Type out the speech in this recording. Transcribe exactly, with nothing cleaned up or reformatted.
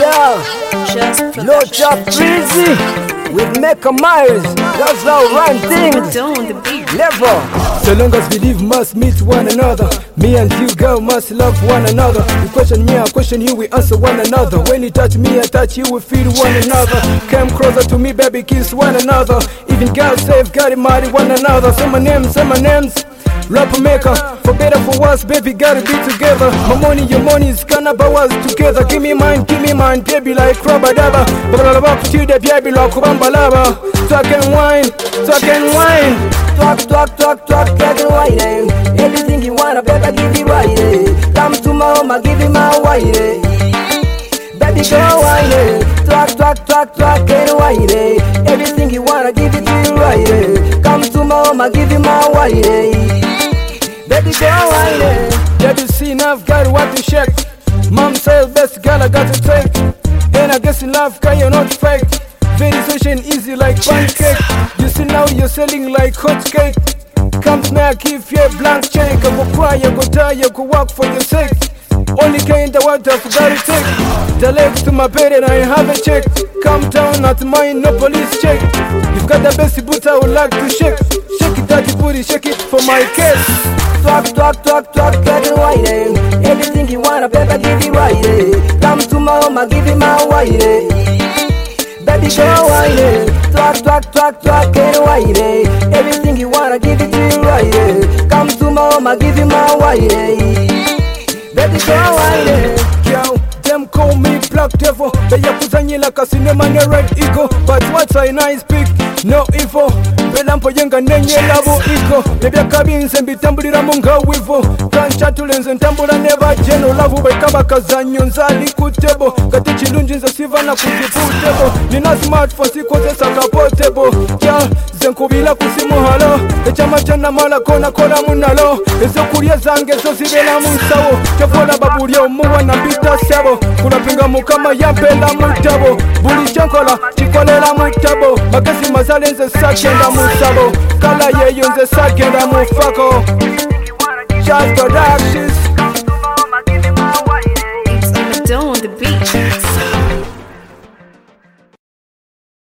Yeah, Just no chop breezy with Mecca Myers. That's how rhyme things. on the beat. Never. So long as we live, must meet one another. Me and you, girl, must love one another. You question me, I question you, we answer one another. When you touch me, I touch you, we feel one another. Come closer to me, baby, kiss one another. Even God save, God marry one another. Say my names, say my names. Rap maker, for better for worse, baby, gotta be together. My money, your money is gonna buy us together. Give me mine, give me mine, baby, like Krabadaba. Babalaba, to the baby, like Kubambalaba. Talk and wine, talk and wine. Talk, talk, talk, talk, talk and wine. eh. Everything you wanna, baby, give you right. eh. Come to my home, I give you my wine. eh. Baby, go wine. eh. Talk, talk, talk, talk and wine. eh. Everything you wanna, give it to you right. eh. Come to my home, I give you my wine. eh. Baby, go wine. eh. Yeah, you see, now I've got what to shake. Mom said, best girl, I got to take. And I guess in love, cause you're not fake. Very social and easy like pancake. You see now you're selling like hot cake. Come to me, I give you a blank check. I go cry, I go die, I go work for your sake. Only kind of what I've got to take. The legs to my bed and I have a check. Come down at mine, no police check. You've got the best boots I would like to shake. Shake it, dirty booty, shake it for my case. Talk, talk, talk, talk, talk and wine. eh. Everything you wanna, baby, give you right. eh. Come to my home, I give you my wine. eh. Baby, go wine. eh. Talk, talk, talk, talk and wine. eh. Everything you wanna, give it to you right. eh. Come to my home, I give you my wine. eh. Baby, go wine. eh. Yo, them call me Black Devil. They yakuzanye like a cinema ne Red Eagle. But what's I nice pick? No evil. Belampo yenga nenye labo iko. Nebya kabinze mbitambulira munga wivo. Kancha tulenze ntambula neba jeno. Lavu bekaba kazanyo nzali kutebo. Kati chilunji nza siva na kutiputebo. Nina smartphone sikoze saka portable. Yeah, zenkubila kusimu halo. Echama chana mala kona kola munalo. Ezo kuria zange zo zibela munsawo. Chofola babulio muwa na bita sebo. Kulapinga mukama yampela mutabo. Buli chankola chikolela mutabo. Makasi mazale nze sakenda musabo. Kala yeyo nze sakenda mufako.